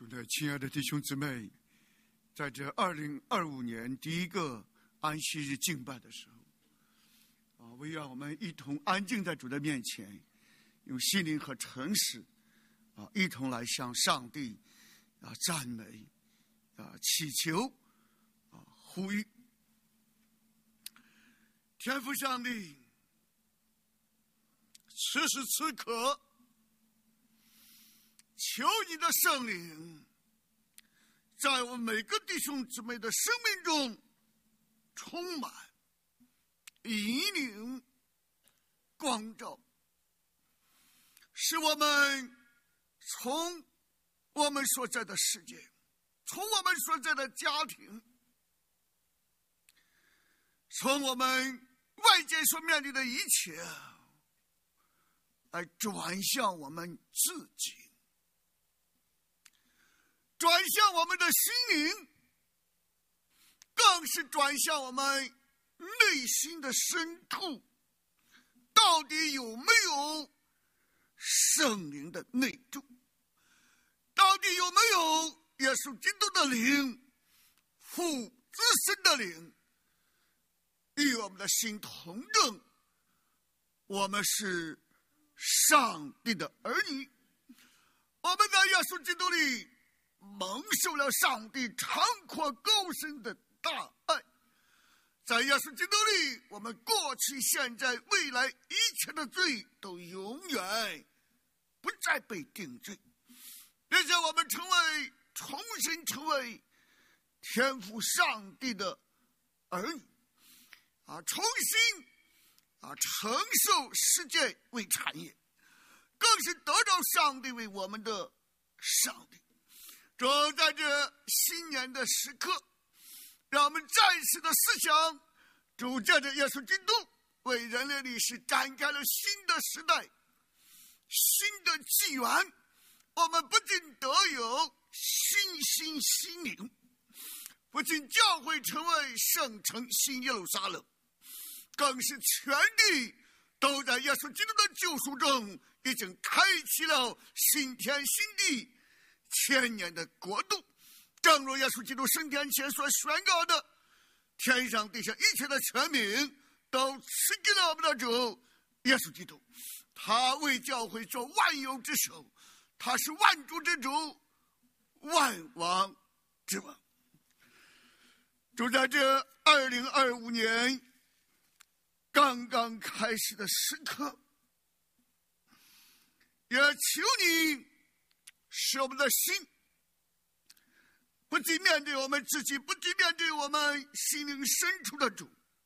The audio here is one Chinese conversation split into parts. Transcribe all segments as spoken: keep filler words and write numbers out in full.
主的亲爱的弟兄姊妹，在这二零二五年第一个安息日敬拜的时候，啊，我让我们一同安静在主的面前，用心灵和诚实，啊，一同来向上帝啊赞美，啊祈求，啊呼吁。天父上帝，此时此刻，求你的圣灵在我们每个弟兄姊妹的生命中充满、引领、光照，使我们从我们所在的世界，从我们所在的家庭，从我们外界所面临的一切，来转向我们自己，转向我们的心灵，更是转向我们内心的深处，到底有没有圣灵的内住？到底有没有耶稣基督的灵、父子神的灵与我们的心同证？我们是上帝的儿女，我们在耶稣基督里蒙受了上帝长阔高深的大爱，在耶稣基督里，我们过去、现在、未来一切的罪都永远不再被定罪，并且我们成为重新成为天父上帝的儿女啊，重新啊承受世界为产业，更是得到上帝为我们的上帝。正在这新年的时刻，让我们再次的思想，主借着耶稣基督为人类历史展开了新的时代、新的纪元。我们不仅得有新心新灵，不仅教会成为圣城新耶路撒冷，更是全地都在耶稣基督的救赎中已经开启了新天新地、千年的国度。正如耶稣基督升天前所宣告的，天上地下一切的权柄都赐给了我们的主耶稣基督，他为教会做万有之首，他是万主之主，万王之王。就在这二零二五年刚刚开始的时刻，也求你使我们的心不仅面对我们自己，不仅面对我们心灵深处的主，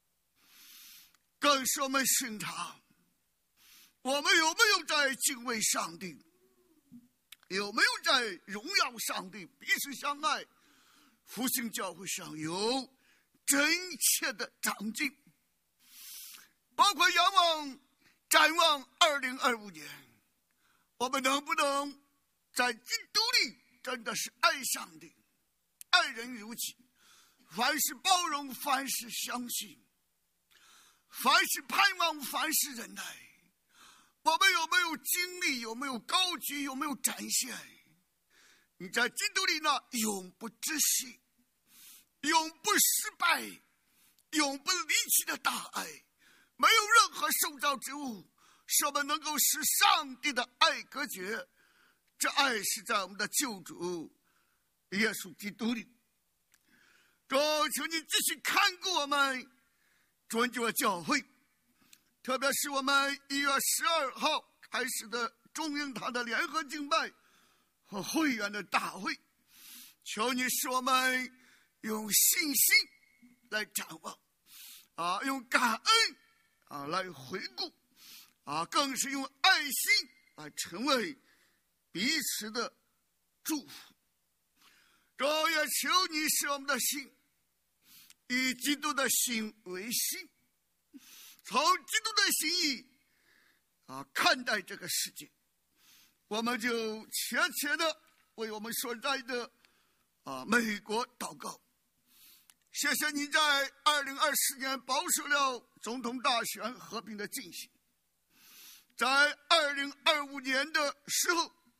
更是我们审查我们有没有在敬畏上帝，有没有在荣耀上帝，彼此相爱，复兴教会上有真切的长进，包括仰望展望二零二五年，我们能不能在基督里真的是爱上帝，爱人如己，凡事包容，凡事相信，凡事盼望，凡事忍耐。我们有没有经历，有没有高举，有没有展现你在基督里那永不止息、永不失败、永不离弃的大爱？没有任何受造之物使我们能够使上帝的爱隔绝，这爱是在我们的救主耶稣基督里。主，求你继续看顾我们尊敬的教会，特别是我们一月十二号开始的中英堂的联合敬拜和会员的大会，求你使我们用信心来展望啊，用感恩啊来回顾啊，更是用爱心来成为彼此的祝福。主，也求你使我们的心以基督的心为心，从基督的心意啊看待这个世界。我们就切切的为我们所在的啊美国祷告。谢谢你在二零二四年保守了总统大选和平的进行，在二零二五年的时候，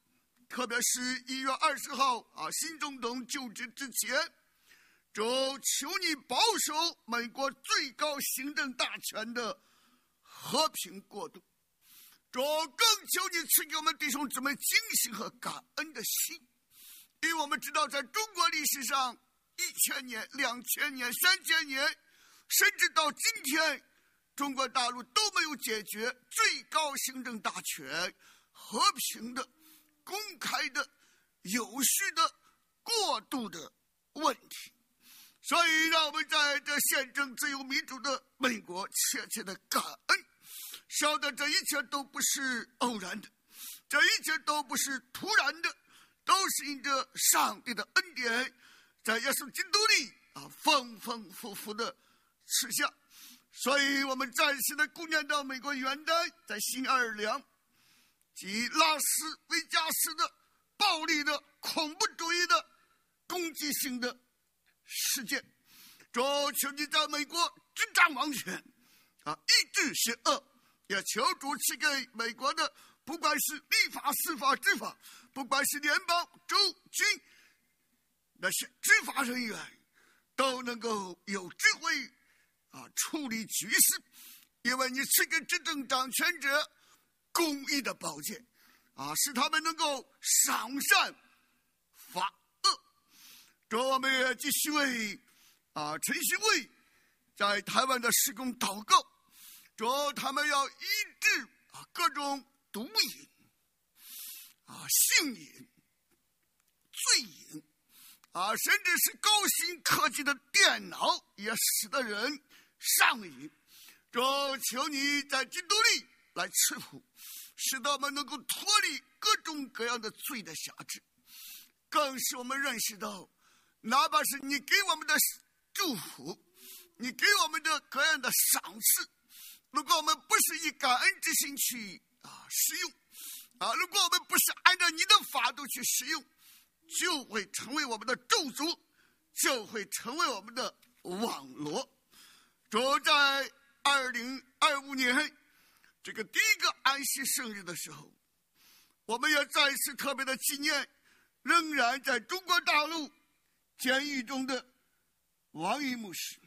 特别是一月二十号啊，新总统就职之前，主求你保守美国最高行政大权的和平过渡。主更求你赐给我们弟兄姊妹惊喜和感恩的心，因为我们知道在中国历史上一千年、两千年、三千年，甚至到今天，中国大陆都没有解决最高行政大权和平的、公开的、有序的过渡的问题。所以让我们在这宪政自由民主的美国切切的感恩，晓得这一切都不是偶然的，这一切都不是突然的，都是因着上帝的恩典，在耶稣基督里啊丰丰富富的赐下。所以我们暂时的顾念到美国元旦在新奥尔良及拉斯维加斯的暴力的恐怖主义的攻击性的事件。主求你在美国执掌王权啊，抑制邪恶，也求主赐给美国的不管是立法、司法、执法，不管是联邦、州、军那些执法人员，都能够有智慧啊处理局势，因为你赐给执政掌权者公义的宝剑啊，使他们能够赏善罚恶。主，我们也继续为啊陈锡伟在台湾的施工祷告，主，他们要医治啊各种毒瘾啊性瘾、醉瘾啊，甚至是高新科技的电脑也使得人上瘾。主，求你在基督里来赐福，使得我们能够脱离各种各样的罪的辖制，更使我们认识到，哪怕是你给我们的祝福，你给我们的各样的赏赐，如果我们不是以感恩之心去啊使用啊，如果我们不是按照你的法度去使用，就会成为我们的咒诅，就会成为我们的网罗。主，在二零二五年这个第一个安息圣日的时候，我们也再次特别的纪念仍然在中国大陆监狱中的王一牧师、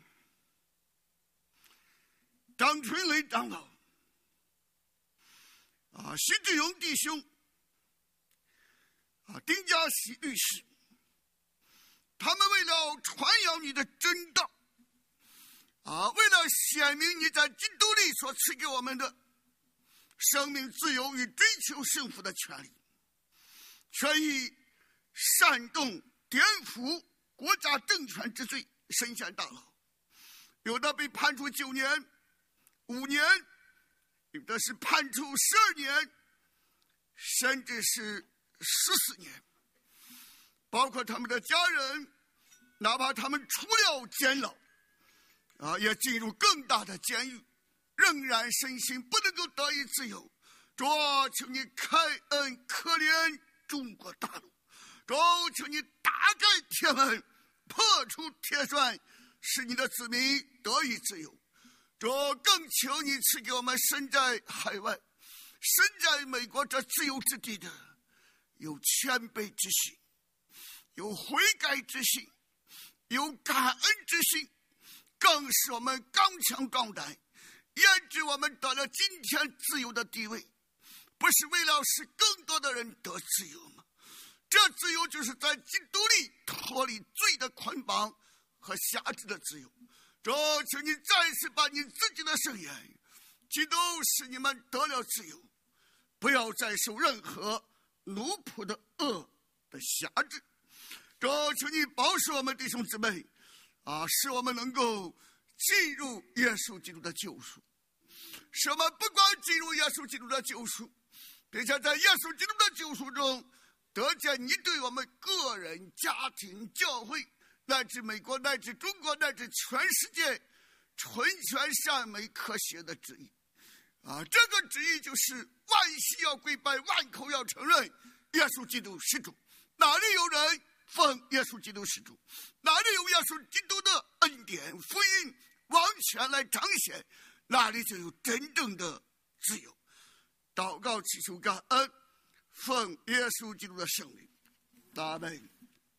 张春雷长老啊，徐志勇弟兄啊，丁家喜律师，他们为了传扬你的真道啊，为了显明你在基督里所赐给我们的生命自由与追求幸福的权利，却以煽动颠覆国家政权之罪身陷大牢，有的被判处九年、五年，有的是判处十二年，甚至是十四年。包括他们的家人，哪怕他们出了监牢啊，也进入更大的监狱，仍然身心不能够得以自由。主，求你开恩可怜中国大陆，主，求你打开铁门，破除铁栓，使你的子民得以自由。主，更求你赐给我们身在海外、身在美国这自由之地的有谦卑之心，有悔改之心，有感恩之心，更使我们刚强壮胆，验证我们得了今天自由的地位，不是为了使更多的人得自由吗？这自由就是在基督里脱离罪的捆绑和辖制的自由。主，请你再次把你自己的圣言，基督使你们得了自由，不要再受任何奴仆的恶的辖制。主，求你保守我们弟兄姊妹啊，使我们能够进入耶稣基督的救赎，使我们不光进入耶稣基督的救赎，并且在耶稣基督的救赎中得见你对我们个人、家庭、教会乃至美国乃至中国乃至全世界纯全善美可写的旨意啊！这个旨意就是万膝要跪拜，万口要承认耶稣基督是主。哪里有人奉耶稣基督是主，哪里有耶稣基督的恩典福音王权来彰显，哪里就有真正的自由。祷告祈求感恩， 奉耶稣基督的圣名，阿们。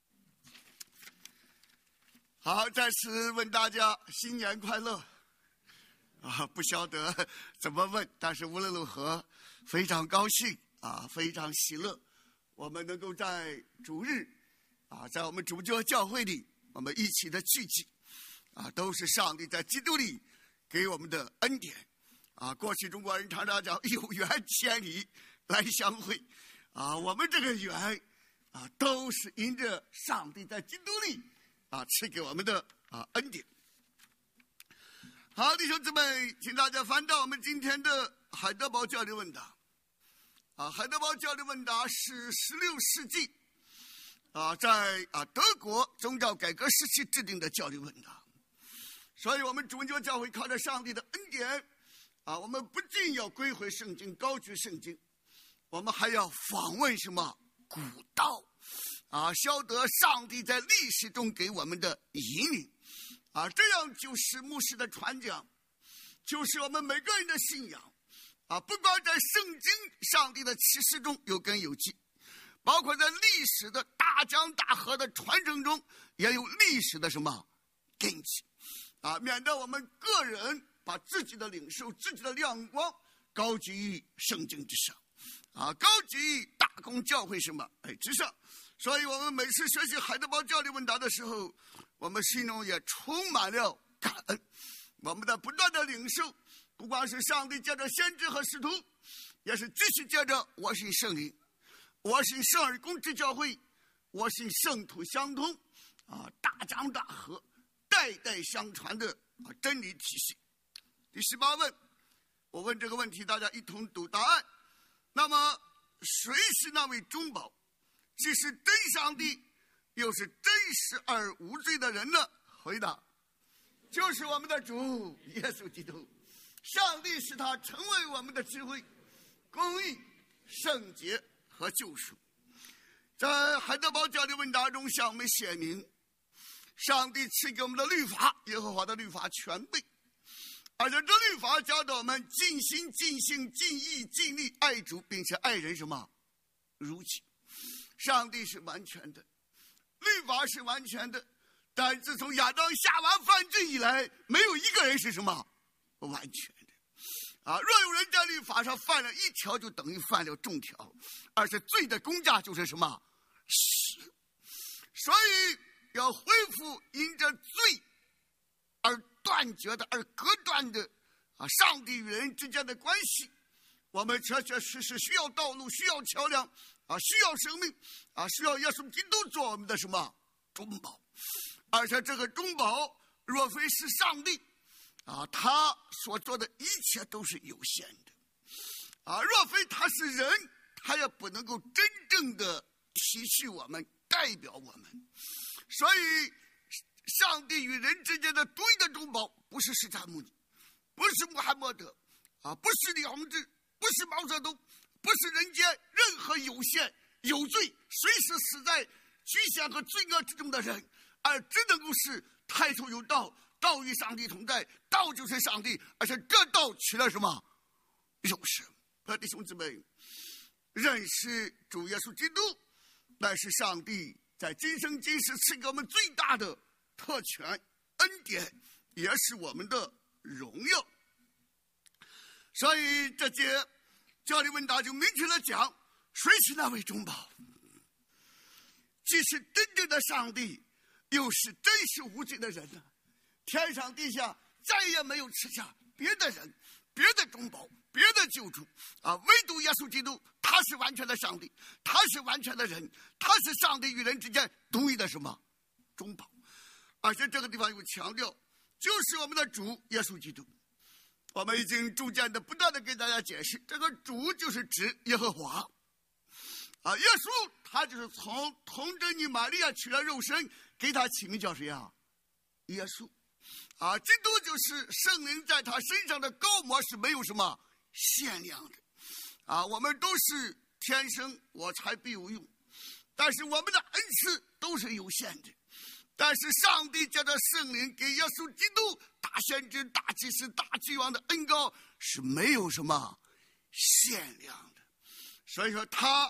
好，在此问大家新年快乐啊！不晓得怎么问，但是无论如何，非常高兴啊，非常喜乐，我们能够在主日啊，在我们主教教会里，我们一起的聚集啊，都是上帝在基督里给我们的恩典啊。过去中国人常常讲有缘千里来相会啊，我们这个缘啊，都是因着上帝在基督里啊，赐给我们的啊恩典。好，弟兄姊妹，请大家翻到我们今天的海德堡教理问答啊。海德堡教理问答是十六世纪啊，在啊德国宗教改革时期制定的教理问答。所以我们主恩教教会靠着上帝的恩典啊，我们不仅要归回圣经，高举圣经，我们还要访问什么古道啊，晓得上帝在历史中给我们的引领啊，这样就是牧师的传讲，就是我们每个人的信仰啊，不光在圣经上帝的启示中有根有基，包括在历史的大江大河的传承中也有历史的什么根基啊，免得我们个人把自己的领受、自己的亮光高举于圣经之上啊，高举于大公教会什么哎之上。所以我们每次学习海德堡教理问答的时候，我们心中也充满了感恩。我们在不断的领受，不光是上帝借着先知和使徒，也是继续借着我信圣灵，我信圣而公之教会，我信圣土相通啊，大江大河代代相传的啊真理体系。第十八问，我问这个问题，大家一同读答案。那么谁是那位中保，既是真上帝又是真实而无罪的人呢？回答，就是我们的主耶稣基督。上帝使他成为我们的智慧、公义、圣洁和救赎。在海德堡教理问答中向我们显明，上帝赐给我们的律法，耶和华的律法全备，而且这律法教导我们尽心尽性尽意尽力爱主，并且爱人什么如己。上帝是完全的，律法是完全的，但自从亚当夏娃犯罪以来，没有一个人是什么完全的啊！若有人在律法上犯了一条，就等于犯了众条，而且罪的工价就是什么死。所以要恢复因着罪而断绝的、而隔断的啊，上帝与人之间的关系，我们确确实实需要道路，需要桥梁啊，需要生命啊，需要耶稣基督做我们的什么中保。而且这个中保若非是上帝啊，他所做的一切都是有限的啊，若非他是人，他也不能够真正的体恤我们，代表我们。所以上帝与人之间的独一的中保，不是释迦牟尼，不是穆罕默德啊，不是李洪志，不是毛泽东，不是人间任何有限有罪随时死在局限和罪恶之中的人，而只能够是太初有道，道与上帝同在，道就是上帝，而且这道取了什么肉身。弟兄姊妹，认识主耶稣基督，乃是上帝在今生今世赐给我们最大的特权恩典，也是我们的荣耀。所以这节教理问答就明确的讲，谁是那位中保，既是真正的上帝，又是真实无罪的人呢？天上地下再也没有赐下别的人、别的中保、别的救主啊，唯独耶稣基督，他是完全的上帝，他是完全的人，他是上帝与人之间独一的什么中保。而且这个地方有强调，就是我们的主耶稣基督。我们已经逐渐的不断的给大家解释，这个主就是指耶和华啊，耶稣他就是从童贞女玛利亚取了肉身，给他起名叫谁啊？耶稣啊，基督就是圣灵在他身上的膏抹是没有什么限量的啊，我们都是天生我材必有用，但是我们的恩赐都是有限的。但是上帝借着圣灵给耶稣基督大先知、大祭司、大君王的恩膏是没有什么限量的，所以说他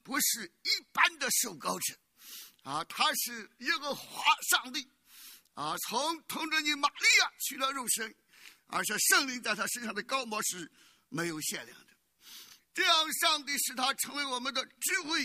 不是一般的受膏者啊，他是耶和华上帝啊，从童贞女玛利亚取了肉身，而且圣灵在他身上的膏抹是没有限量的。这样，上帝使他成为我们的智慧，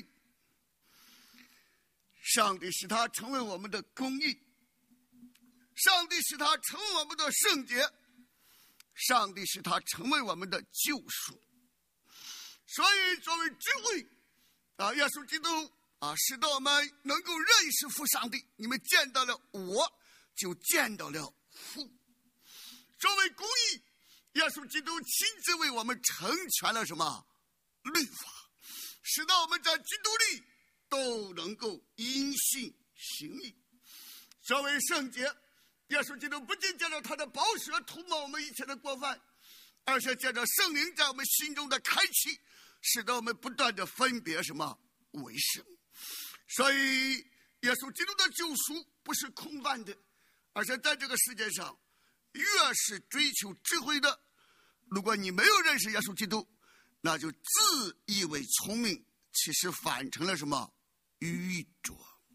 上帝使他成为我们的公义，上帝使他成为我们的圣洁，上帝使他成为我们的救赎。所以作为智慧啊，耶稣基督啊，使得我们能够认识父上帝。你们见到了我，就见到了父。作为公义，耶稣基督亲自为我们成全了什么律法，使得我们在基督里都能够因信行义。作为圣洁，耶稣基督不仅借着他的宝血涂抹我们一切的过犯，而且借着圣灵在我们心中的开启，使得我们不断的分别什么为圣。所以耶稣基督的救赎不是空泛的，而且在这个世界上越是追求智慧的，如果你没有认识耶稣基督，那就自以为聪明，其实反成了什么愚拙。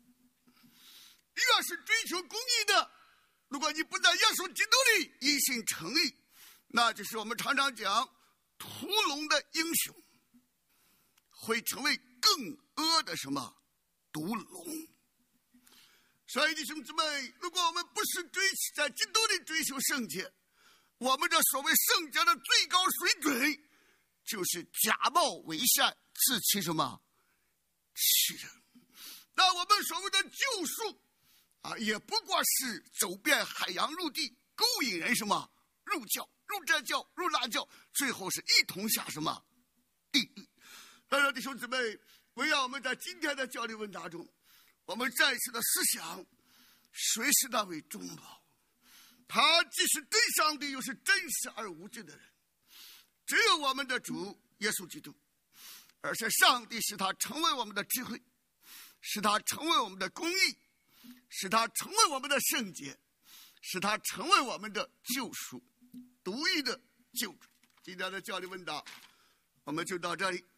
越是追求公义的，如果你不在耶稣基督里因信称义，那就是我们常常讲屠龙的英雄，会成为更恶的什么毒龙。所以弟兄姊妹，如果我们不是追在基督里追求圣洁，我们这所谓圣洁的最高水准就是假冒为善，自欺什么欺人。那我们所谓的救赎啊，也不过是走遍海洋陆地，勾引人什么入教入这教入那教，最后是一同下什么地狱。当然弟兄姊妹，围绕我们在今天的教理问答中，我们再次的思想，谁是那位中保？他既是真上帝，又是真实而无罪的人。只有我们的主耶稣基督，而且上帝使他成为我们的智慧，使他成为我们的公义，使他成为我们的圣洁，使他成为我们的救赎，独一的救主。今天的教理问答我们就到这里，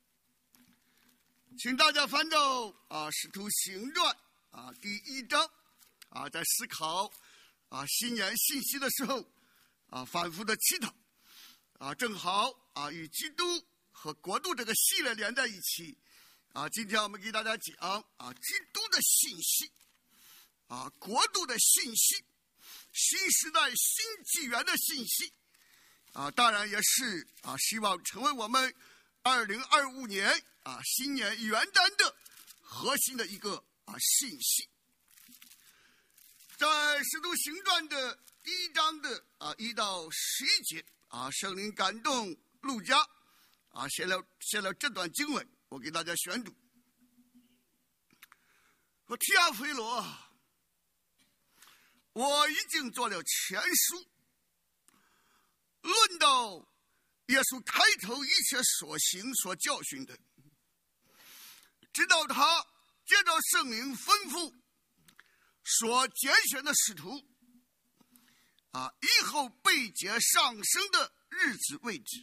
请大家翻到啊《使徒行传》啊第一章啊，在思考啊新年信息的时候啊，反复的祈祷啊，正好啊与基督和国度这个系列连在一起啊。今天我们给大家讲啊基督的信息啊，国度的信息，新时代新纪元的信息啊，当然也是啊希望成为我们二零二五年啊新年元旦的核心的一个啊信息。在《使徒行传》的一章的啊一到十一节啊，圣灵感动路加啊写了写了这段经文，我给大家宣读。说提阿非罗，我已经做了全书，论到耶稣开头一切所行所教训的，直到他接着圣灵吩咐所拣选的使徒啊，以后被接上升的日子为止。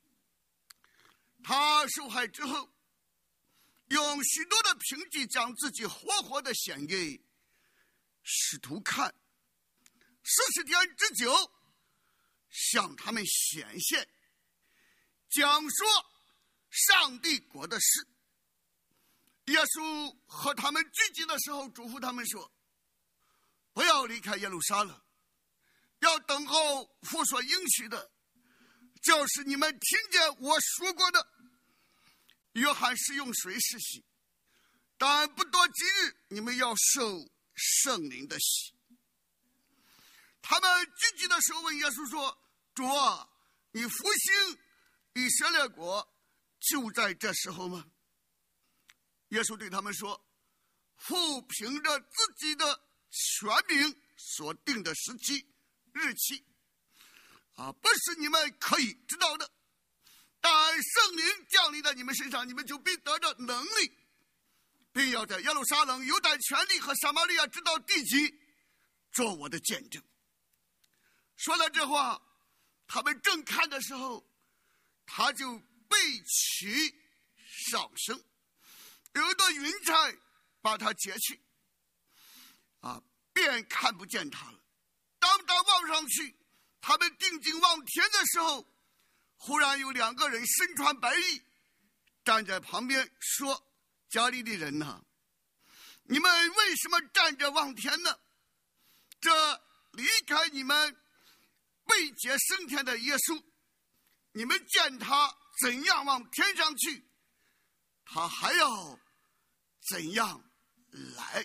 他受害之后，用许多的凭据将自己活活的显给使徒看，四十天之久向他们显现，讲说上帝国的事。耶稣和他们聚集的时候，嘱咐他们说，不要离开耶路撒冷，要等候父所应许的，就是你们听见我说过的。约翰是用水施洗，但不多几日，你们要受圣灵的洗。他们聚集的时候问耶稣说，主啊，你复兴以色列国就在这时候吗？耶稣对他们说，父凭着自己的权柄所定的时期日期啊，不是你们可以知道的。但圣灵降临在你们身上，你们就必得着能力，并要在耶路撒冷、犹太全地和撒玛利亚直到地极做我的见证。说了这话，他们正看的时候，他就被起上升， 有的云彩把他接去，啊，便看不见他了。当他望上去，他们定睛望天的时候，忽然有两个人身穿白衣站在旁边说：加利利人哪，你们为什么站着望天呢？这离开你们被接升天的耶稣，你们见他怎样往天上去，他还要怎样来。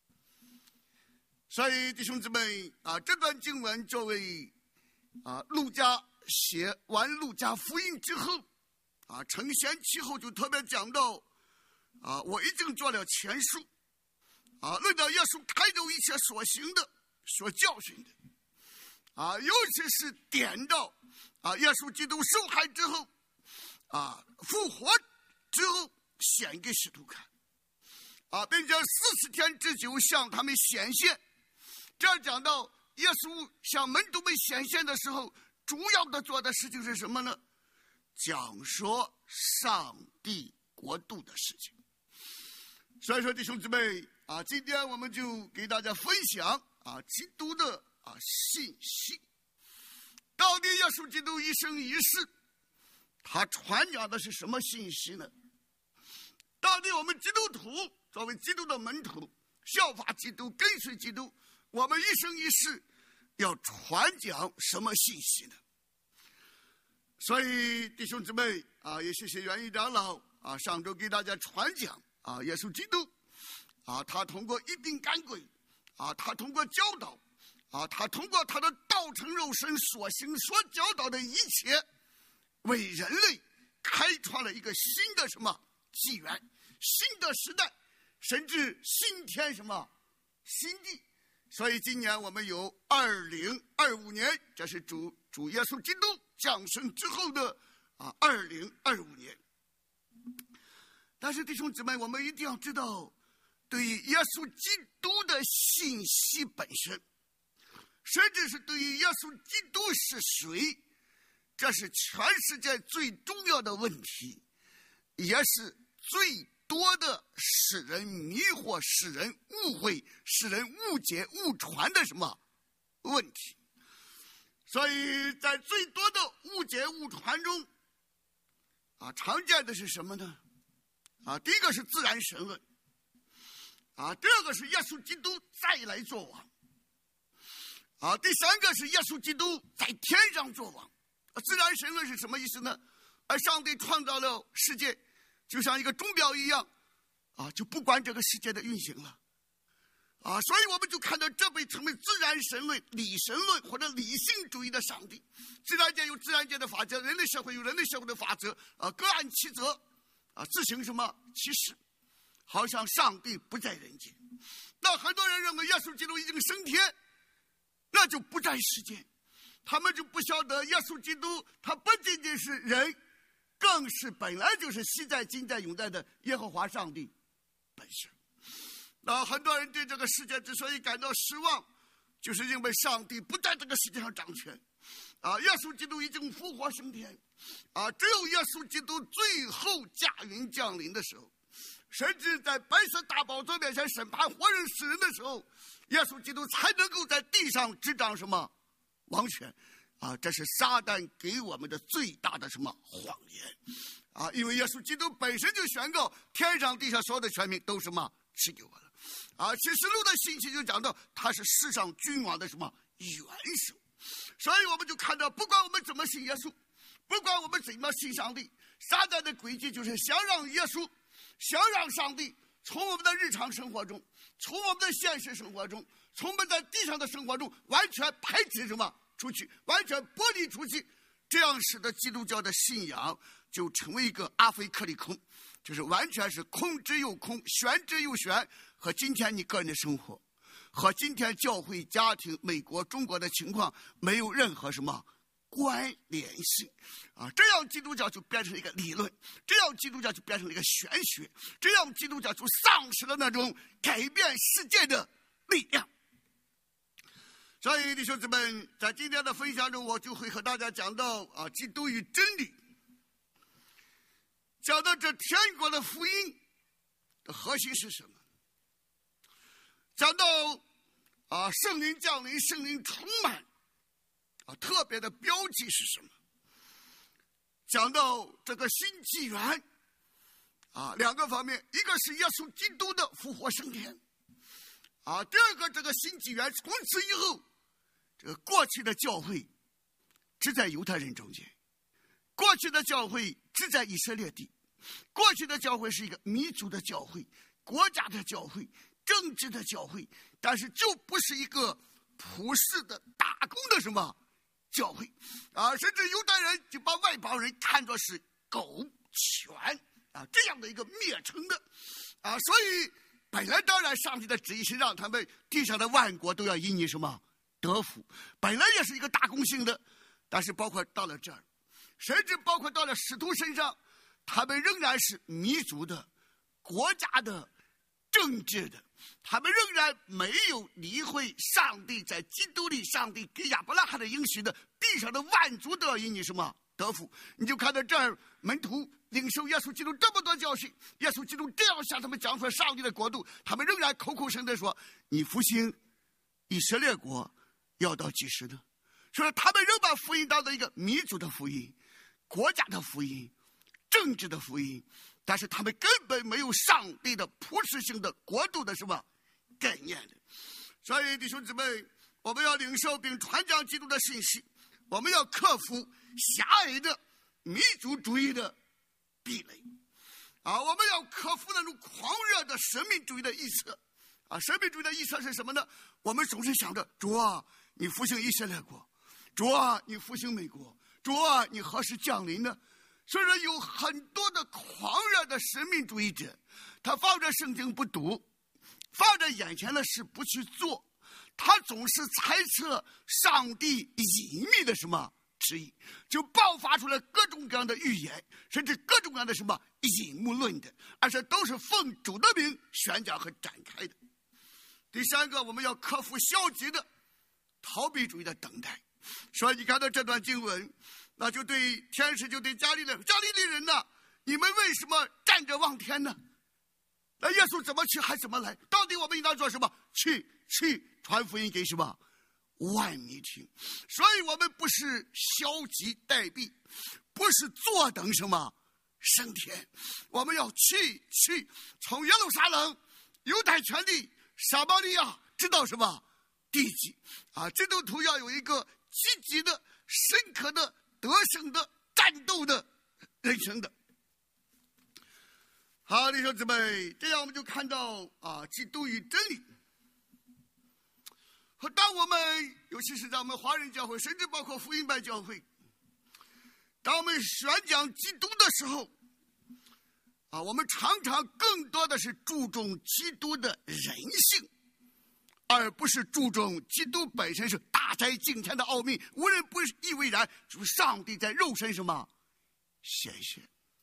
所以弟兄姊妹啊，这段经文作为啊路加写完路加福音之后啊，承先启后就特别讲到啊，我已经做了前述啊，论到耶稣开头一切所行的、所教训的啊，尤其是点到啊，耶稣基督受害之后啊，复活之后显给使徒看啊，并且四十天之久向他们显现。这样讲到耶稣向门徒们显现的时候，主要的做的事情是什么呢？讲说上帝国度的事情。所以说弟兄姊妹啊，今天我们就给大家分享啊基督的啊信息。到底耶稣基督一生一世他传讲的是什么信息呢？到底我们基督徒作为基督的门徒，效法基督，跟随基督，我们一生一世要传讲什么信息呢？所以弟兄姊妹啊，也谢谢元一长老啊，上周给大家传讲啊，耶稣基督啊，他通过一并赶鬼啊，他通过教导啊，他通过他的道成肉身所行所教导的一切，为人类开创了一个新的什么纪元、新的时代，甚至新天什么新地。所以今年我们有二零二五年，这是主主耶稣基督降生之后的啊二零二五年。但是弟兄姊妹，我们一定要知道，对于耶稣基督的信息本身，甚至是对于耶稣基督是谁，这是全世界最重要的问题，也是最多的使人迷惑、使人误会、使人误解、误传的什么问题。所以在最多的误解误传中啊，常见的是什么呢？啊，第一个是自然神论啊，第二个是耶稣基督再来做王啊，第三个是耶稣基督在天上做王。自然神论是什么意思呢？而上帝创造了世界，就像一个钟表一样啊，就不管这个世界的运行了啊，所以我们就看到这被称为自然神论、理神论或者理性主义的上帝。自然界有自然界的法则，人类社会有人类社会的法则啊，各按其责啊，自行什么其事，好像上帝不在人间。那很多人认为耶稣基督已经升天，那就不在世间，他们就不晓得耶稣基督他不仅仅是人，更是本来就是昔在今在永在的耶和华上帝本身。那很多人对这个世界之所以感到失望，就是因为上帝不在这个世界上掌权啊，耶稣基督已经复活升天啊，只有耶稣基督最后驾云降临的时候，甚至在白色大宝座面前审判活人死人的时候，耶稣基督才能够在地上执掌什么王权啊，这是撒旦给我们的最大的什么谎言啊！因为耶稣基督本身就宣告天上地下所有的权柄都什么赐给我了啊！启示录的信息就讲到他是世上君王的什么元首，所以我们就看到，不管我们怎么信耶稣，不管我们怎么信上帝，撒旦的诡计就是想让耶稣，想让上帝从我们的日常生活中，从我们的现实生活中，从我们在地上的生活中完全排斥什么出去，完全剥离出去，这样使得基督教的信仰就成为一个阿非克利空，就是完全是空之又空，玄之又玄，和今天你个人的生活，和今天教会、家庭、美国、中国的情况没有任何什么关联性啊！这样基督教就变成了一个理论，这样基督教就变成了一个玄学，这样基督教就丧失了那种改变世界的力量。所以弟兄姊妹，在今天的分享中，我就会和大家讲到啊，基督与真理，讲到这天国的福音的核心是什么？讲到啊，圣灵降临，圣灵充满啊，特别的标记是什么？讲到这个新纪元啊，两个方面，一个是耶稣基督的复活升天啊，第二个这个新纪元从此以后，这个过去的教会只在犹太人中间，过去的教会只在以色列地，过去的教会是一个民族的教会，国家的教会，政治的教会，但是就不是一个普世的打工的什么教会啊，甚至犹太人就把外邦人看作是狗犬啊，这样的一个灭城的啊，所以本来当然上帝的旨意是让他们地上的万国都要因你什么得福，本来也是一个大公性的，但是包括到了这儿，甚至包括到了使徒身上，他们仍然是民族的、国家的、政治的，他们仍然没有理会上帝在基督里，上帝给亚伯拉罕的应许的，地上的万族都要因你什么得福。你就看到这儿，门徒领受耶稣基督这么多教训，耶稣基督这样向他们讲出上帝的国度，他们仍然口口声声地说：“你复兴以色列国要到几时呢？”所以他们仍把福音当做一个民族的福音、国家的福音、政治的福音，但是他们根本没有上帝的普世性的国度的什么概念的。所以弟兄姊妹，我们要领受并传讲基督的信息，我们要克服狭隘的民族主义的壁垒啊！我们要克服那种狂热的神秘主义的臆测啊！神秘主义的臆测是什么呢？我们总是想着主啊，你复兴以色列国，主啊，你复兴美国，主啊，你何时降临呢？所以说有很多的狂热的神秘主义者，他放着圣经不读，放着眼前的事不去做，他总是猜测上帝隐秘的什么旨意，就爆发出来各种各样的预言，甚至各种各样的什么隐目论的，而且都是奉主的名宣讲和展开的。第三个，我们要克服消极的逃避主义的等待。所以你看到这段经文，那就对天使就对加利利加利利人呢，你们为什么站着望天呢？那耶稣怎么去还怎么来？到底我们应当做什么？去去传福音给什么万民听。所以我们不是消极待毙，不是坐等什么升天，我们要去去从耶路撒冷、犹太全地、撒玛利亚直到什么地极啊！基督徒要有一个积极的、深刻的、得胜的、战斗的人生的。好，弟兄姊妹，这样我们就看到啊，基督与真理。和当我们，尤其是在我们华人教会，甚至包括福音派教会，当我们宣讲基督的时候，啊，我们常常更多的是注重基督的人性，而不是注重基督本身是大哉敬天的奥秘，无人不以为然，就是上帝在肉身什么显现。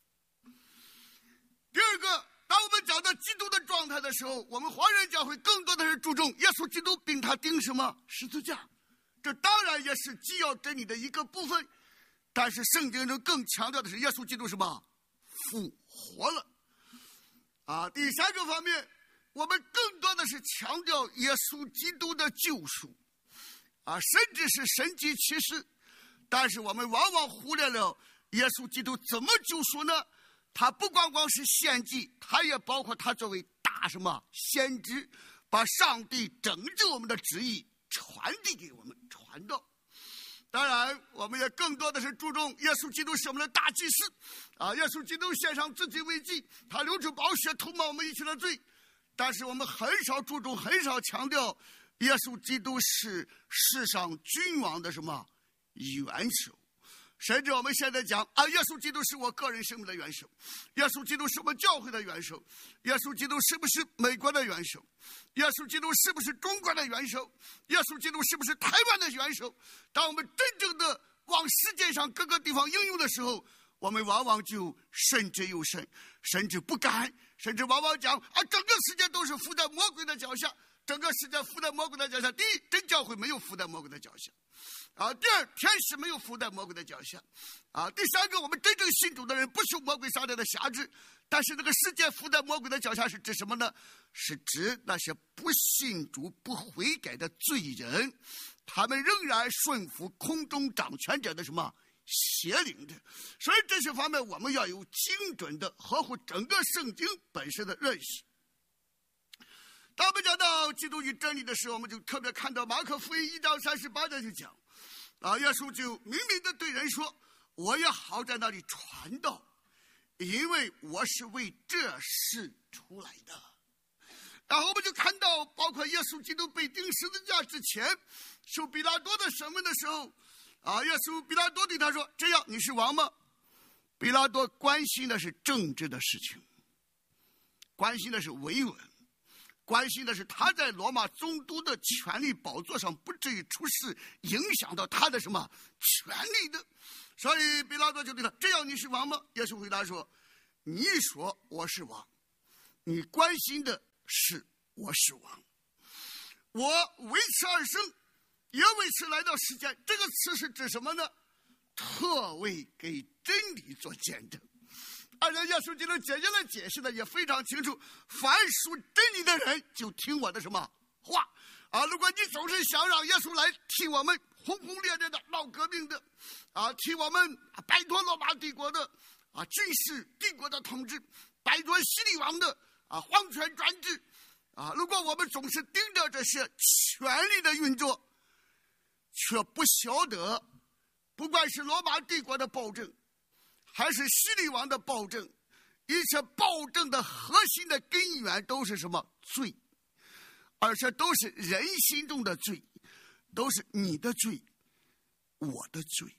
第二个，当我们讲到基督的状态的时候，我们华人教会更多的是注重耶稣基督并他钉什么十字架，这当然也是基要真理的一个部分，但是圣经中更强调的是耶稣基督什么复活了啊。第三个方面，我们更多的是强调耶稣基督的救赎啊，甚至是神迹奇事，但是我们往往忽略了耶稣基督怎么救赎呢？他不光光是献祭，他也包括他作为大什么先知，把上帝拯救我们的旨意传递给我们传道。当然我们也更多的是注重耶稣基督是我们的大祭司啊，耶稣基督献上自己为祭，他流出宝血涂抹我们一切的罪，但是我们很少注重很少强调耶稣基督是世上君王的什么元首，甚至我们现在讲啊，耶稣基督是我个人生命的元首，耶稣基督是我们教会的元首，耶稣基督是不是美国的元首，耶稣基督是不是中国的元首，耶稣基督是不是台湾的元首。当我们真正的往世界上各个地方应用的时候，我们往往就慎之又慎，甚至不敢，甚至往往讲啊，整个世界都是伏在魔鬼的脚下，整个世界伏在魔鬼的脚下。第一，真教会没有伏在魔鬼的脚下啊，第二，天使没有伏在魔鬼的脚下啊，第三个，我们真正信主的人不受魔鬼撒旦的辖制。 但是这个世界伏在魔鬼的脚下是指什么呢？是指那些不信主不悔改的罪人，他们仍然顺服空中掌权者的什么邪灵的。所以这些方面我们要有精准的合乎整个圣经本身的认识。当我们讲到基督与真理的时候，我们就特别看到马可福音一章三十八节就讲啊，耶稣就明明的对人说，我也好在那里传道，因为我是为这事出来的。然后我们就看到，包括耶稣基督被钉十字架之前，受比拉多的审问的时候，啊，耶稣比拉多对他说：“这样你是王吗？”比拉多关心的是政治的事情，关心的是维稳，关心的是他在罗马总督的权力宝座上不至于出事，影响到他的什么权力的。所以比拉多就对他：“这样你是王吗？”耶稣回答说：“你说我是王，你关心的是我是王，我为此而生，也为此来到世间。”这个词是指什么呢？特为给真理做见证。而且耶稣基督接下来解释的也非常清楚，凡属真理的人就听我的什么话啊！如果你总是想让耶稣来替我们轰轰烈烈的闹革命的啊，替我们摆脱罗马帝国的啊军事帝国的统治，摆脱希律王的啊皇权专制啊，如果我们总是盯着这些权力的运作，却不晓得不管是罗马帝国的暴政还是希律王的暴政，一切暴政的核心的根源都是什么？罪，而且都是人心中的罪，都是你的罪，我的罪。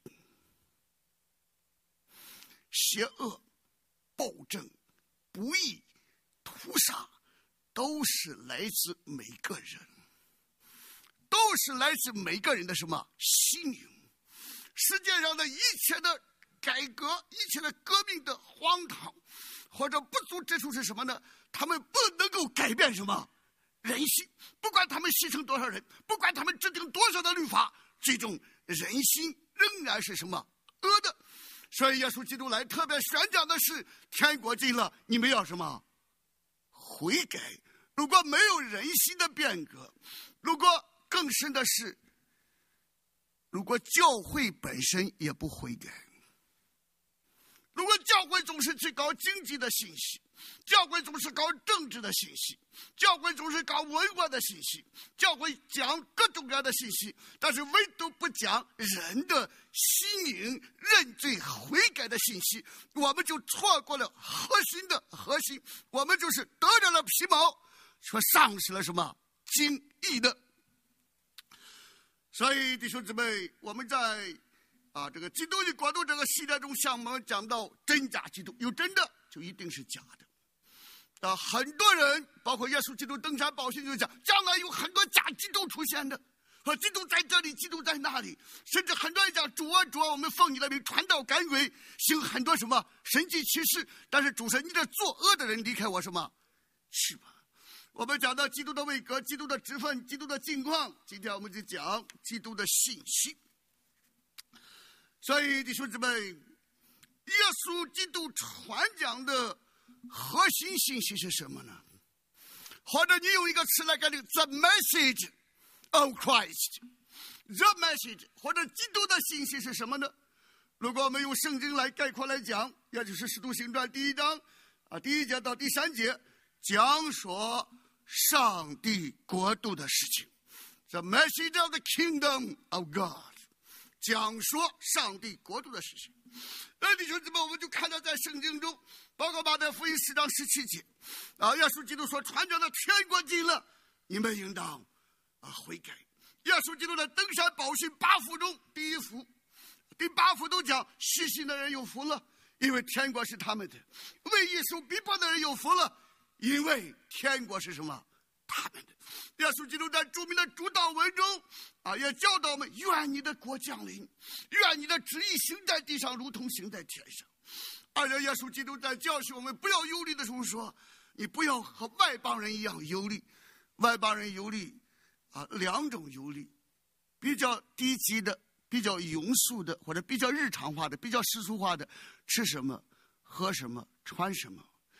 邪恶、暴政、不义、屠杀，都是来自每个人，都是来自每个人的什么心灵。世界上的一切的改革，一切的革命的荒唐或者不足之处是什么呢？他们不能够改变什么人心，不管他们牺牲多少人，不管他们制定多少的律法，最终人心仍然是什么恶的。所以耶稣基督来特别宣讲的是，天国近了，你们要什么悔改。如果没有人心的变革，如果更深的是，如果教会本身也不悔改，如果教会总是去搞经济的信息，教会总是搞政治的信息，教会总是搞文化的信息，教会讲各种各样的信息，但是唯独不讲人的心灵认罪悔改的信息，我们就错过了核心的核心，我们就是得着了皮毛，却丧失了什么精义的。所以弟兄姊妹，我们在啊这个基督的国度这个系列中，向我们讲到真假基督，有真的就一定是假的啊！很多人包括耶稣基督登山宝训就讲，将来有很多假基督出现的，说基督在这里，基督在那里，甚至很多人讲主啊主啊，我们奉你的名传道赶鬼，行很多什么神迹奇事，但是主说你这作恶的人离开我什么去吧。我们讲到基督的位格，基督的职分，基督的境况，今天我们就讲基督的信息。所以弟兄姊妹，耶稣基督传讲的核心信息是什么呢？或者你用一个词来概括 The message of Christ， The message 或者基督的信息是什么呢？如果我们用圣经来概括来讲，也就是使徒行传第一章啊第一节到第三节，讲说上帝国度的事情， The message of the kingdom of God， 讲说上帝国度的事情。那弟兄姊妹，我们就看到在圣经中，包括马太福音十章十七节啊，耶稣基督所传讲的天国近了，你们应当啊悔改。耶稣基督的登山宝训八福中第一福第八福都讲，细心的人有福了，因为天国是他们的；为义受逼迫的人有福了，因为天国是什么？他们的。耶稣基督在著名的主祷文中啊，也教导我们：愿你的国降临，愿你的旨意行在地上，如同行在天上。而且耶稣基督在教训我们不要忧虑的时候说：你不要和外邦人一样忧虑。外邦人忧虑啊，两种忧虑，比较低级的，比较庸俗的，或者比较日常化的，比较世俗化的，吃什么喝什么穿什么。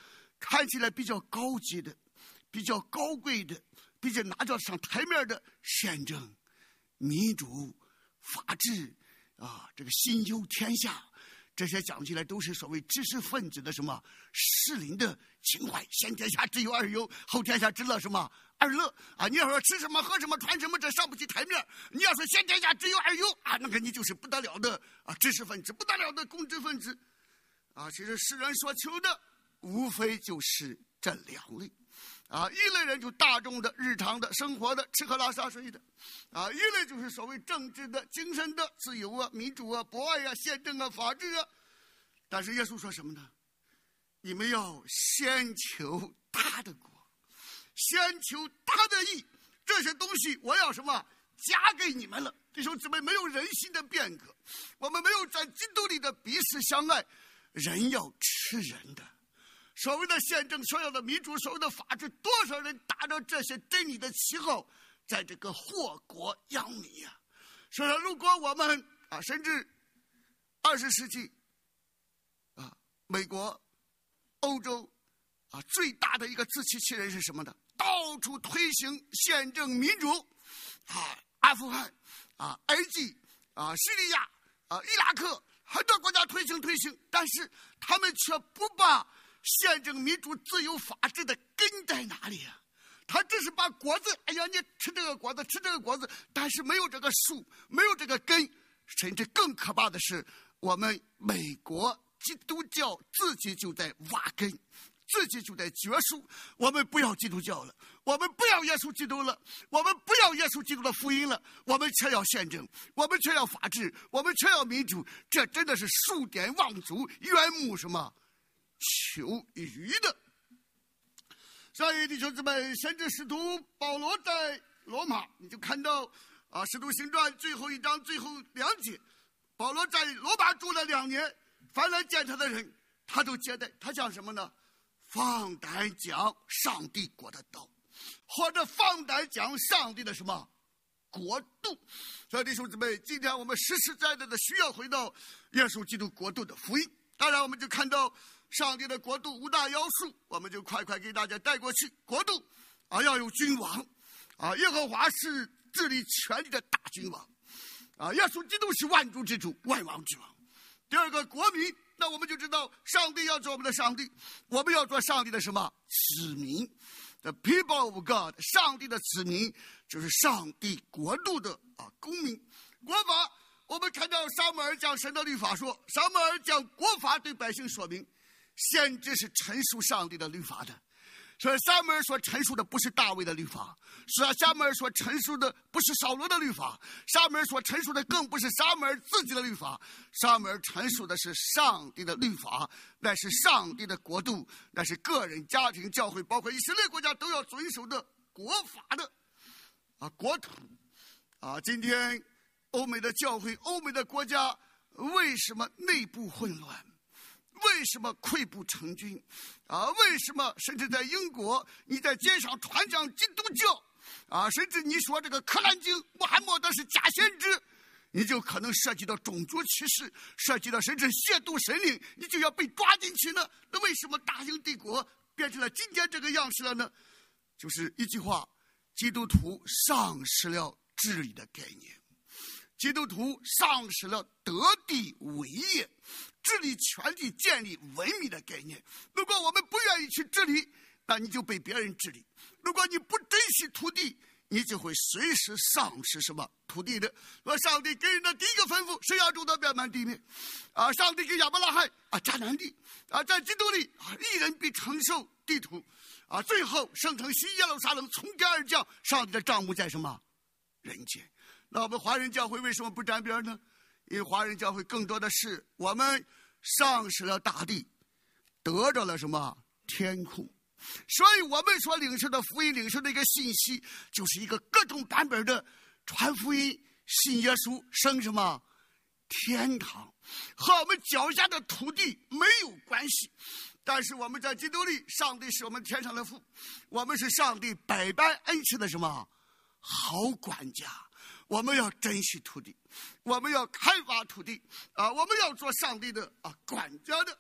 看起来比较高级的、比较高贵的、比较拿得上台面的宪政、民主、法治啊，这个心忧天下，这些讲起来都是所谓知识分子的什么士林的情怀。先天下只有二忧，后天下之乐什么二乐啊！你要说吃什么喝什么穿什么，这上不起台面。你要说先天下只有二忧啊，那个你就是不得了的啊知识分子，不得了的公知分子啊！其实世人所求的无非就是这两类啊，一类人就大众的日常的生活的吃喝拉撒睡的啊，一类就是所谓政治的精神的自由啊、民主啊、博爱啊、宪政啊、法治啊。但是耶稣说什么呢？你们要先求他的国，先求他的义，这些东西我要什么加给你们了。弟兄姊妹，没有人心的变革，我们没有在基督里的彼此相爱，人要吃人的。所谓的宪政，所有的民主，所谓的法治，多少人打着这些真理的旗号，在这个祸国殃民呀！所以说，如果我们啊，甚至二十世纪啊，美国、欧洲啊，最大的一个自欺欺人是什么呢？到处推行宪政民主啊，阿富汗啊、埃及啊、叙利亚啊、伊拉克很多国家推行推行，但是他们却不把宪政民主自由法治的根在哪里啊？他只是把果子，哎呀，你吃这个果子，吃这个果子，但是没有这个树，没有这个根。甚至更可怕的是，我们美国基督教自己就在挖根，自己就在结束。我们不要基督教了，我们不要耶稣基督了，我们不要耶稣基督的福音了，我们却要宪政，我们却要法治，我们却要民主。这真的是数典忘祖，缘木什么求鱼的。所以弟兄姊妹，甚至使徒保罗在罗马，你就看到啊，《使徒行传》最后一章最后两节，保罗在罗马住了两年，凡来见他的人，他都接待。他讲什么呢？放胆讲上帝国的道，或者放胆讲上帝的什么国度。所以弟兄姊妹，今天我们实实在在的需要回到耶稣基督国度的福音。当然我们就看到上帝的国度五大要素，我们就快快给大家带过去。国度啊，要有君王啊，耶和华是治理权力的大君王啊，耶稣基督是万主之主，万王之王。第二个，国民，那我们就知道上帝要做我们的上帝，我们要做上帝的什么子民 The people of God， 上帝的子民就是上帝国度的啊公民。国法，我们看到撒母耳将神的律法说，撒母耳将国法对百姓说明，先知是陈述上帝的律法的。所以撒母耳所陈述的不是大卫的律法，是啊，撒母耳所陈述的不是扫罗的律法，撒母耳所陈述的更不是撒母耳自己的律法，撒母耳陈述的是上帝的律法，那是上帝的国度，那是个人、家庭、教会，包括以色列国家都要遵守的国法的啊国土啊。今天欧美的教会、欧美的国家为什么内部混乱？为什么溃不成军啊？为什么甚至在英国，你在街上传讲基督教啊，甚至你说这个可兰经穆罕默德是假先知，你就可能涉及到种族歧视，涉及到甚至亵渎神灵，你就要被抓进去呢？那为什么大英帝国变成了今天这个样式了呢？就是一句话，基督徒丧失了治理的概念，基督徒丧失了得地为业、治理权力、建立文明的概念。如果我们不愿意去治理，那你就被别人治理；如果你不珍惜土地，你就会随时丧失什么土地的。而上帝给人的第一个吩咐是要种的遍满地面啊！上帝给亚伯拉罕啊迦南地啊，在基督里啊，一人必承受地土啊。最后圣城新耶路撒冷从天而降，上帝的帐幕在什么人间？那我们华人教会为什么不沾边呢？因为华人教会更多的是我们丧失了大地，得着了什么天空。所以我们所领受的福音、领受的一个信息，就是一个各种版本的传福音、信耶稣、升什么天堂，和我们脚下的土地没有关系。但是我们在基督里，上帝是我们天上的父，我们是上帝百般恩赐的什么好管家。我们要珍惜土地，我们要开发土地啊！我们要做上帝的啊管家的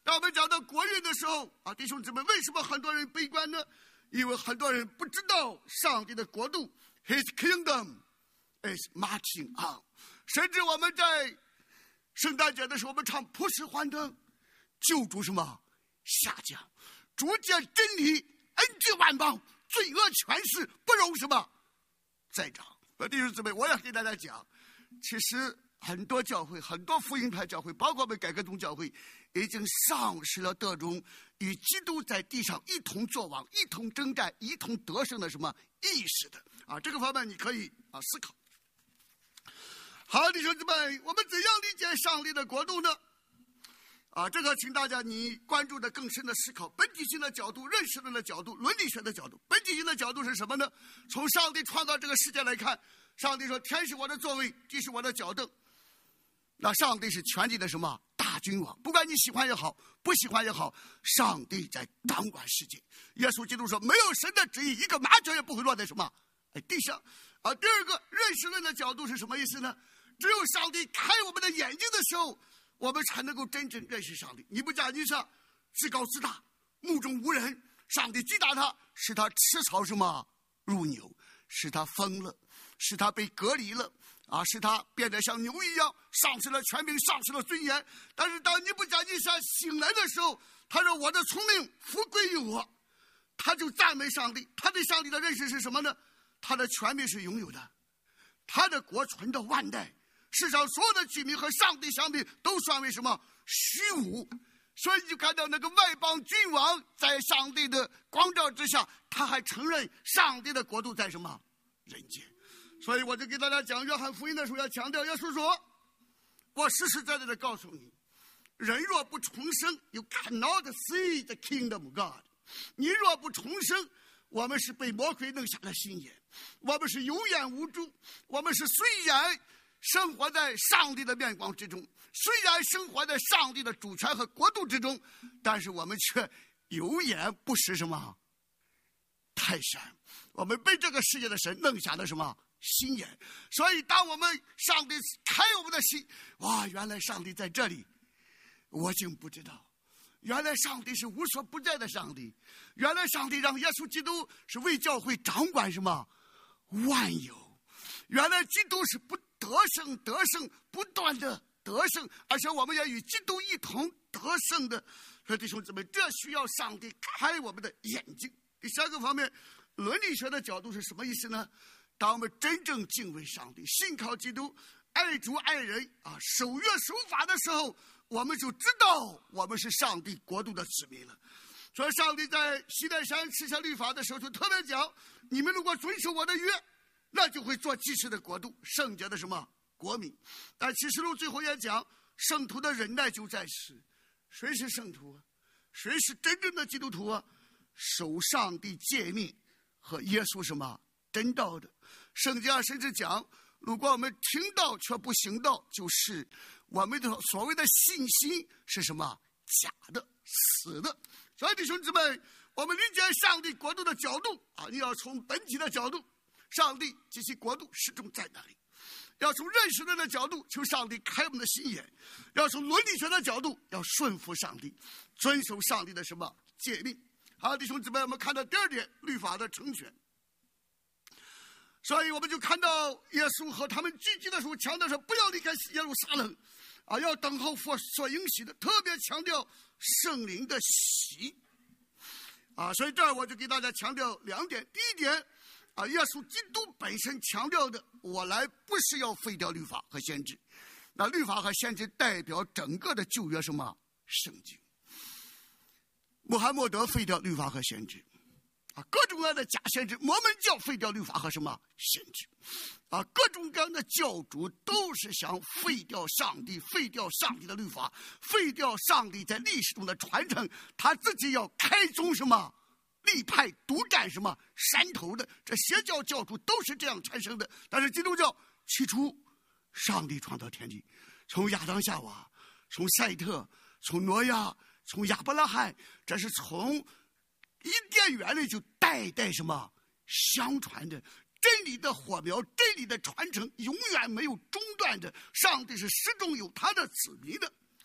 当我们讲到国运的时候啊，弟兄姊妹，为什么很多人悲观呢？因为很多人不知道上帝的国度 His kingdom is marching on。 甚至我们在圣诞节的时候，我们唱普世欢腾，救主什么下降，逐渐真理恩治万邦，罪恶权势不容什么再长。弟兄姊妹，我要给大家讲，其实很多教会，很多福音派教会，包括我们改革宗教会，已经丧失了这种与基督在地上一同作王、一同征战、一同得胜的什么意识的啊！这个方面你可以啊思考。好，弟兄姊妹，我们怎样理解上帝的国度呢？啊，这个请大家你关注的更深的思考，本体性的角度、认识论的角度、伦理学的角度。本体性的角度是什么呢？从上帝创造这个世界来看，上帝说：“天是我的座位，地是我的脚凳。”那上帝是全地的什么大君王？不管你喜欢也好，不喜欢也好，上帝在掌管世界。耶稣基督说：“没有神的旨意，一个麻雀也不会落在什么哎地上。”啊，第二个认识论的角度是什么意思呢？只有上帝开我们的眼睛的时候，我们才能够真正认识上帝。尼布甲尼撒自高自大，目中无人，上帝击打他，使他吃草什么如牛，使他疯了，使他被隔离了啊，使他变得像牛一样，丧失了权柄，丧失了尊严。但是当尼布甲尼撒醒来的时候，他说：“我的聪明福归于我。”他就赞美上帝。他对上帝的认识是什么呢？他的权柄是拥有的，他的国存到万代，世上所有的居民和上帝相比都算为什么虚无。所以就看到那个外邦君王在上帝的光照之下，他还承认上帝的国度在什么人间。所以我就给大家讲约翰福音的时候要强调，耶稣说：“我实实在在的告诉你，人若不重生 ，you cannot see the kingdom of God。你若不重生，我们是被魔鬼弄瞎了心眼，我们是有眼无珠，我们是虽然生活在上帝的面光之中，虽然生活在上帝的主权和国度之中，但是我们却有眼不识什么泰山，我们被这个世界的神弄瞎了什么心眼。所以当我们上帝开我们的心，哇，原来上帝在这里，我竟不知道。原来上帝是无所不在的上帝，原来上帝让耶稣基督是为教会掌管什么万有，原来基督是不得胜得胜不断的得胜，而且我们也与基督一同得胜的。所以弟兄姊妹，这需要上帝开我们的眼睛。第三个方面，伦理学的角度是什么意思呢？当我们真正敬畏上帝，信靠基督，爱主爱人啊，守约守法的时候，我们就知道我们是上帝国度的子民了。所以上帝在西奈山赐下律法的时候就特别讲，你们如果遵守我的约，那就会做祭司的国度，圣洁的什么国民。但启示录最后也讲，圣徒的忍耐就在此。谁是圣徒啊？谁是真正的基督徒啊？守上帝诫命和耶稣什么真道的。圣经上甚至讲，如果我们听到却不行道，就是我们的所谓的信心是什么假的死的。所以弟兄姊妹，我们理解上帝国度的角度啊，你要从本体的角度，上帝及其国度始终在那里；要从认识论的角度，求上帝开我们的心眼；要从伦理学的角度，要顺服上帝，遵守上帝的什么诫命。好，弟兄姊妹，我们看到第二点，律法的成全。所以我们就看到耶稣和他们聚集的时候强调说，不要离开耶路撒冷啊，要等候父所应许的，特别强调圣灵的喜啊。所以这儿我就给大家强调两点。第一点啊，耶稣基督本身强调的，我来不是要废掉律法和先知，那律法和先知代表整个的旧约什么圣经。穆罕默德废掉律法和先知啊，各种各样的假先知，摩门教废掉律法和什么先知啊，各种各样的教主都是想废掉上帝，废掉上帝的律法，废掉上帝在历史中的传承，他自己要开宗什么立派，独占什么山头的。这邪教教主都是这样产生的。但是基督教起初上帝创造天地，从亚当夏娃，从赛特，从挪亚，从亚伯拉罕，这是从伊甸园里就代代什么相传的真理的火苗，真理的传承永远没有中断的。上帝是始终有他的子民的。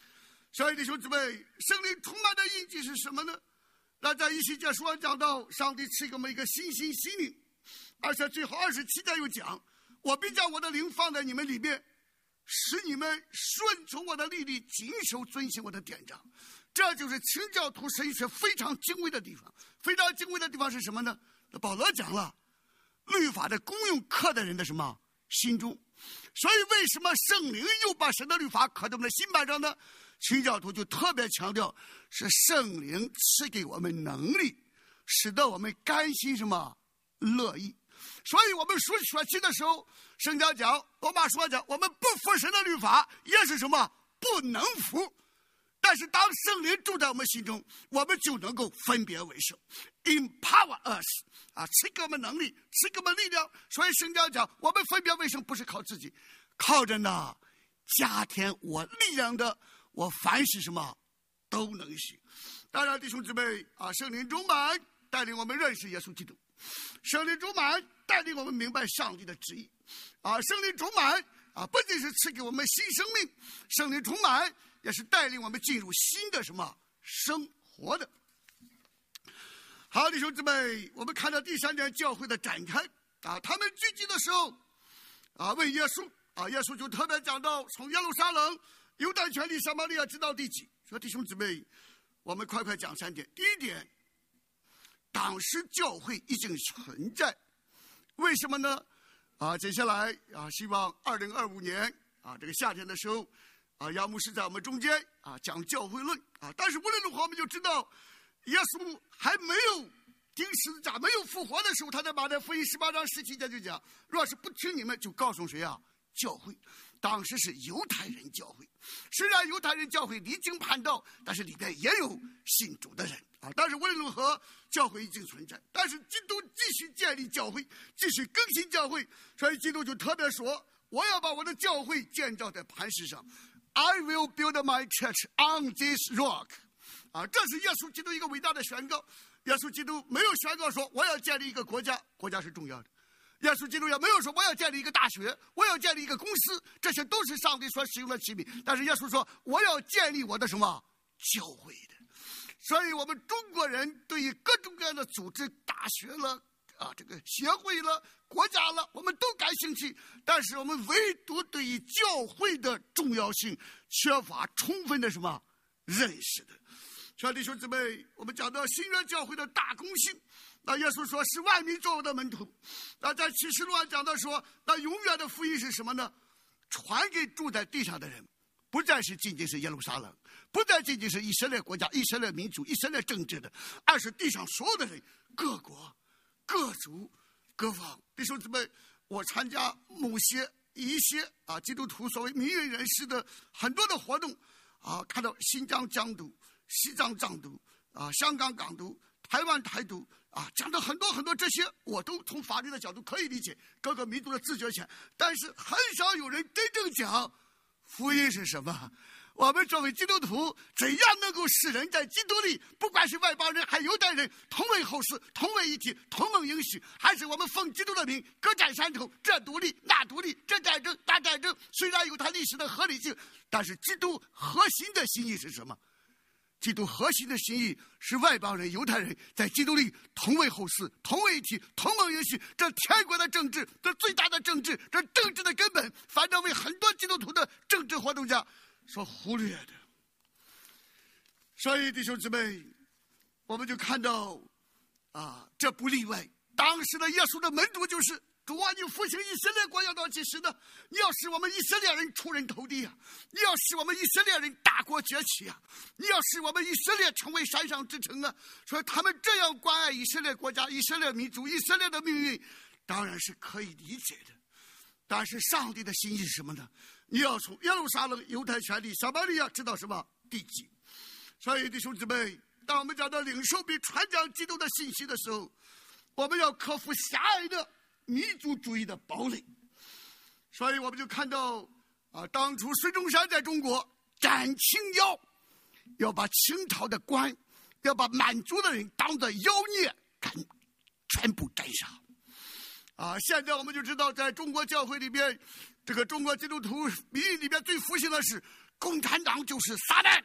所以弟兄姊妹，圣灵充满的印记是什么呢？那在以西结书上讲到，上帝赐给我们一个新心心灵，而且最后二十七节又讲，我必将我的灵放在你们里面，使你们顺从我的律例，谨守遵行我的典章。这就是清教徒神学非常敬畏的地方。非常敬畏的地方是什么呢？保罗讲了，律法的功用刻在人的什么心中。所以为什么圣灵又把神的律法刻在我们的心板上呢？清教徒就特别强调，是圣灵赐给我们能力，使得我们甘心什么乐意。所以我们说说起的时候，圣经讲，罗马书讲，我们不服神的律法也是什么不能服。但是当圣灵住在我们心中，我们就能够分别为圣 ，empower us 啊，赐给我们能力，赐给我们力量。所以圣经讲，我们分别为圣不是靠自己，靠着呢加添我力量的，我凡是什么都能行。当然弟兄姊妹啊，圣灵充满带领我们认识耶稣基督，圣灵充满带领我们明白上帝的旨意啊，圣灵充满啊，不仅是赐给我们新生命，圣灵充满也是带领我们进入新的什么生活的。好，弟兄姊妹，我们看到第三点教会的展开啊，他们聚集的时候啊，问耶稣啊，耶稣就特别讲到，从耶路撒冷、犹太全地、撒玛利亚直到地极。说弟兄姊妹，我们快快讲三点。第一点，当时教会已经存在，为什么呢？啊，接下来啊，希望二零二五年啊，这个夏天的时候。啊，杨牧师在我们中间啊讲教会论啊，但是无论如何，我们就知道，耶稣还没有钉十字架、没有复活的时候，他在马太福音十八章十七节就讲：若是不听你们，就告诉谁啊？教会。当时是犹太人教会，虽然犹太人教会离经叛道，但是里边也有信主的人啊。但是无论如何，教会已经存在，但是基督继续建立教会，继续更新教会，所以基督就特别说：我要把我的教会建造在磐石上。I will build my church on this rock 啊，这是耶稣基督一个伟大的宣告。耶稣基督没有宣告说我要建立一个国家，国家是重要的。耶稣基督也没有说我要建立一个大学，我要建立一个公司，这些都是上帝所使用的器皿。但是耶稣说我要建立我的什么教会的。所以我们中国人对于各种各样的组织、大学了啊，这个协会了、国家了，我们都感兴趣，但是我们唯独对于教会的重要性缺乏充分的什么认识的。所以弟兄姊妹，我们讲到新约教会的大公性，那耶稣说是万民做我的门徒。那在启示录上讲到说，那永远的福音是什么呢？传给住在地上的人，不再是仅仅是耶路撒冷，不再仅仅是以色列国家、以色列民族、以色列政治的，而是地上所有的人，各国各族各方。弟兄姊妹，我参加某些一些啊基督徒所谓名人人士的很多的活动啊，看到新疆疆独、西藏藏独啊、香港港独、台湾台独啊，讲的很多很多，这些我都从法律的角度可以理解各个民族的自决权，但是很少有人真正讲福音是什么。我们作为基督徒，怎样能够使人在基督里，不管是外邦人还犹太人，同为后嗣，同为一体，同蒙应许，还是我们奉基督的名各占山头，这独立那独立，这战争那战争，虽然有它历史的合理性，但是基督核心的心意是什么？基督核心的心意是外邦人、犹太人在基督里同为后嗣，同为一体，同蒙应许。这天国的政治，这最大的政治，这政治的根本，反正为很多基督徒的政治活动家所忽略的。所以弟兄姊妹，我们就看到啊，这不例外。当时的耶稣的门徒就是主啊，你复兴以色列国要到几时呢？你要使我们以色列人出人头地啊！你要使我们以色列人大国崛起啊！你要使我们以色列成为山上之城啊！所以他们这样关爱以色列国家、以色列民族、以色列的命运，当然是可以理解的。但是上帝的心意是什么呢？你要从耶路撒冷、犹太全地、撒玛利亚知道什么地极。所以弟兄姊妹，当我们讲到领受并传讲基督的信息的时候，我们要克服狭隘的民族主义的堡垒。所以我们就看到啊，当初孙中山在中国斩清妖，要把清朝的官，要把满族的人当作妖孽，赶全部斩杀。啊，现在我们就知道，在中国教会里边，这个中国基督徒民意里边最服信的是共产党就是撒旦，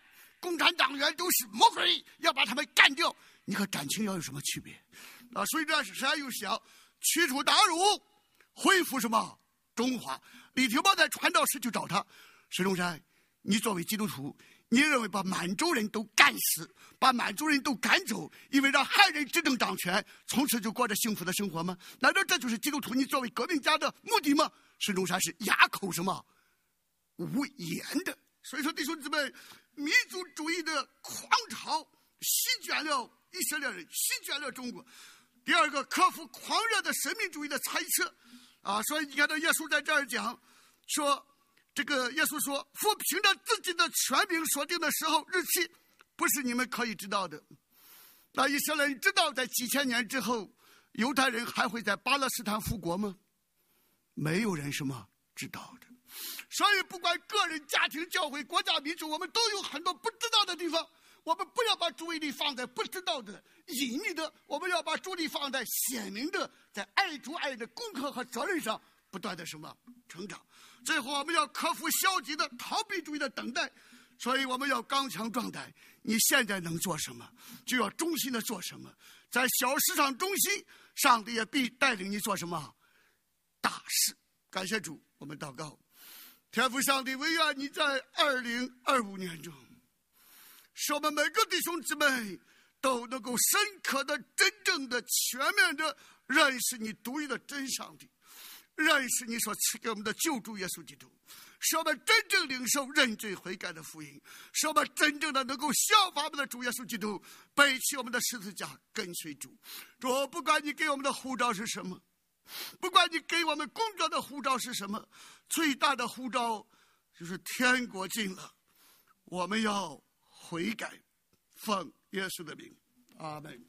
共产党员都是魔鬼，要把他们干掉。你和展清要有什么区别？啊，所以这山又小，驱除鞑虏，恢复什么中华？李廷宝在传道时就找他，孙中山，你作为基督徒，你认为把满洲人都干死，把满洲人都赶走，因为让汉人执政掌权，从此就过着幸福的生活吗？难道这就是基督徒你作为革命家的目的吗？孙中山是哑口什么无言的。所以说，弟兄姊妹，民族主义的狂潮席卷了以色列人，席卷了中国。第二个，克服狂热的神秘主义的猜测啊，所以你看到耶稣在这儿讲说，这个耶稣说，父凭着自己的权柄所定的时候日期，不是你们可以知道的。那以色列人知道在几千年之后犹太人还会在巴勒斯坦复国吗？没有人什么知道的。所以不管个人、家庭、教会、国家、民族，我们都有很多不知道的地方。我们不要把注意力放在不知道的、隐秘的，我们要把注意力放在显明的，在爱主爱的功课和责任上不断的什么成长。最后我们要克服消极的逃避主义的等待，所以我们要刚强壮胆。你现在能做什么，就要忠心的做什么。在小事上忠心，上帝也必带领你做什么大事。感谢主，我们祷告。天父上帝，惟愿你在二零二五年中，使我们每个弟兄姊妹都能够深刻的、真正的、全面的认识你独一的真上帝，认识你所赐给我们的救主耶稣基督，使我们真正领受认罪悔改的福音，使我们真正的能够效法我们的主耶稣基督，背起我们的十字架跟随主。主，不管你给我们的呼召是什么，不管你给我们工作的呼召是什么，最大的呼召就是天国近了，我们要悔改，奉耶稣的名，阿们。